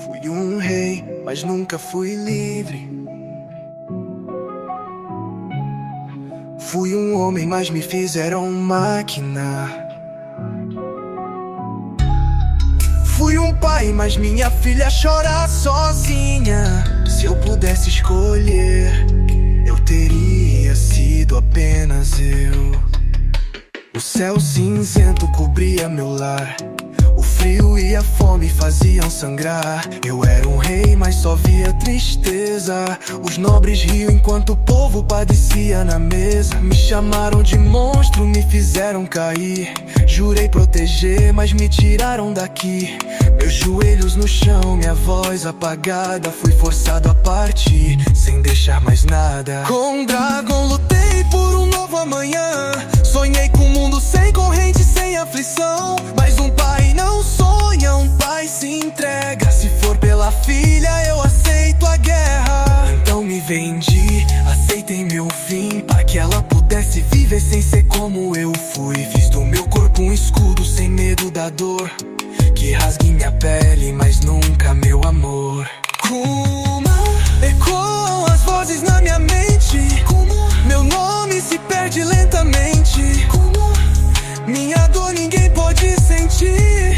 Fui um rei, mas nunca fui livre. Fui um homem, mas me fizeram máquina. Fui um pai, mas minha filha chora sozinha. Se eu pudesse escolher, eu teria sido apenas eu. O céu cinzento cobria meu lar. O frio e a fome faziam sangrar. Eu era um rei, mas só via tristeza. Os nobres riam enquanto o povo padecia na mesa. Me chamaram de monstro, me fizeram cair. Jurei proteger, mas me tiraram daqui. Meus joelhos no chão, minha voz apagada. Fui forçado a partir, sem deixar mais nada. Com um dragão lutei por um novo amanhã. Sonhei com um mundo sem corrente, sem aflição. Mas um pai não sonha, um pai se entrega. Se for pela filha, eu aceito a guerra. Então me vendi, aceitei meu fim, para que ela pudesse viver sem ser como eu fui. Fiz do meu corpo um escudo, sem medo da dor, que rasgue minha pele, mas nunca meu amor. Kuma, ecoam as vozes na minha mente. Kuma, meu nome se perde lentamente. Kuma, minha dor ninguém pode sentir.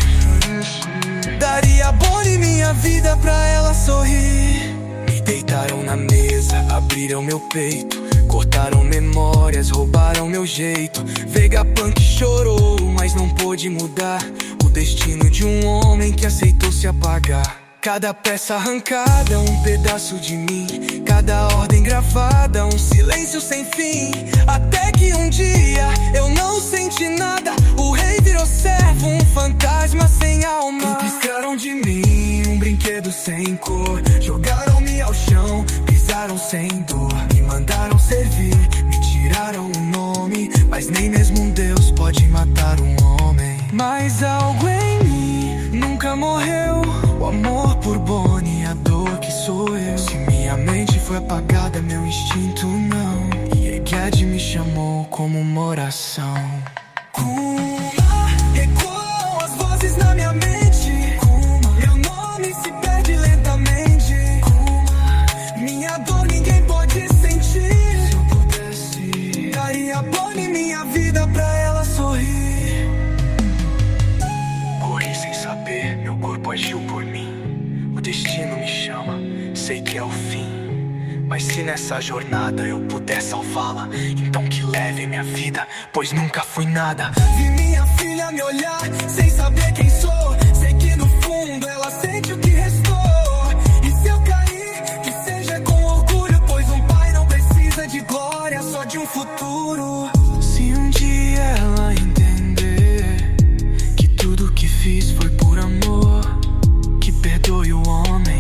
Daria Bonnie minha vida pra ela sorrir. Me deitaram na mesa, abriram meu peito, cortaram memórias, roubaram meu jeito. Vegapunk chorou, mas não pôde mudar o destino de um homem que aceitou se apagar. Cada peça arrancada, um pedaço de mim. Cada ordem gravada, um silêncio sem fim. Até que um dia eu não senti nada. O rei virou servo, um fantasma sem alma. Piscaram de mim, um brinquedo sem cor. Jogaram-me ao chão, pisaram sem dor. Me mandaram servir, me tiraram o nome. Mas nem mesmo um Deus pode matar um homem. Mas algo em mim nunca morreu. O amor por Bonnie, a dor que sou eu. Se minha mente foi apagada, meu instinto não. E Egad me chamou como uma oração. Kuma, ecoam as vozes na minha mente. Kuma, meu nome se perde lentamente. Kuma, minha dor ninguém pode sentir. Se eu pudesse, daria Bonnie minha vida pra ela sorrir. Corri sem saber, meu corpo agiu por mim. O destino me chama, sei que é o fim. Mas se nessa jornada eu puder salvá-la, então que leve minha vida, pois nunca fui nada. Vi minha filha me olhar, sem saber quem sou. Sei que no fundo ela sente o que restou. E se eu cair, que seja com orgulho, pois um pai não precisa de glória, só de um futuro. Se um dia ela entender que tudo que fiz foi por amor, que perdoe o homem